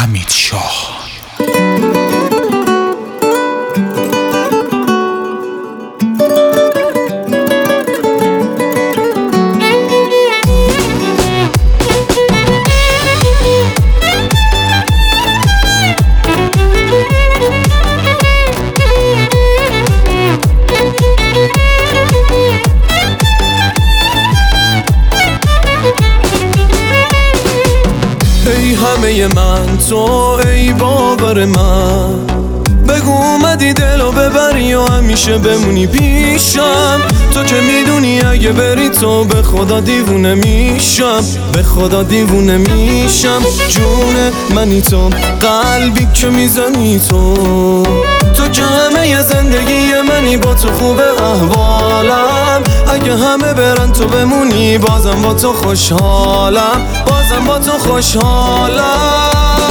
حمیدشاه. ای همه من تو، ای باور من، بگو اومدی دلو ببری و همیشه بمونی پیشم. تو که میدونی اگه بری تو به خدا دیوونه میشم، به خدا دیوونه میشم. جون منی تو، قلبی که میزنی تو، تو که همه زندگی منی، با تو خوبه احوالم. اگه همه برن تو بمونی بازم با تو خوشحالم، بازم با تو خوشحالم.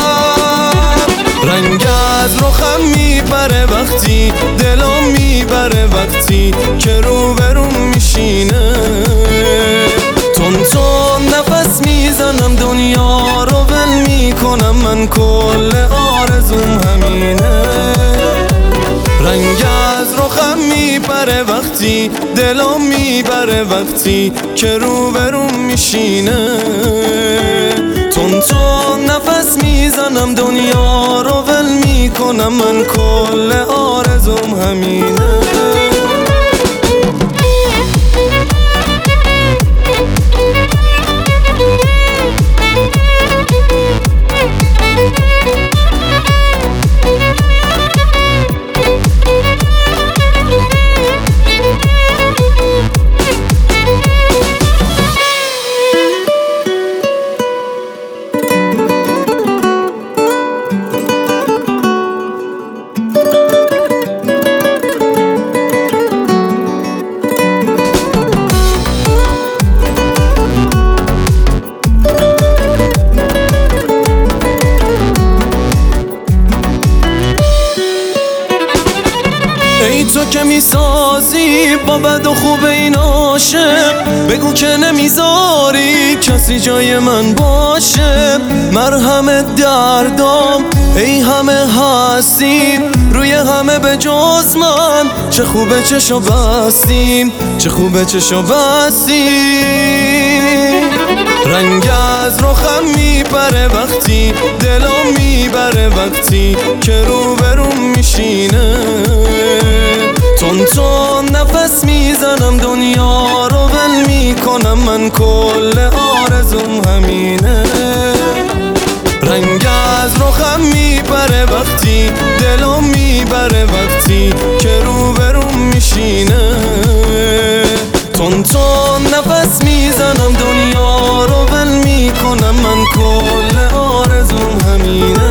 رنگ از رخم میبره وقتی دلم میبره، وقتی که رو بروم میشینه. تون تون نفس میزنم دنیا رو ول میکنم، من کل آرزوم همینه. رنگ از رخم میبره وقتی دلم میبره، وقتی که رو بروم میشینه. تون تون نفس میزنم دنیا رو ول میکنم، من کل آرزوم همینه. ای تو که میسازی با بد و خوب این عاشق، بگو که نمیذاری کسی جای من باشه. مرهم دردام ای همه هستیم، روی همه به جز من. چه خوبه چشو بستیم، چه خوبه چشو بستیم. رنگ از رخم میبره وقتی دلم میبره، وقتی که رو بروم میشینه. تون تون نفس میزنم دنیا رو ول میکنم، من کل آرزوم همینه. رنگ از رخم میبره وقتی دلم میبره، وقتی که رو بروم میشینه. تون تون نفس میزنم دنیا رو ول میکنم، من کل آرزوم همینه.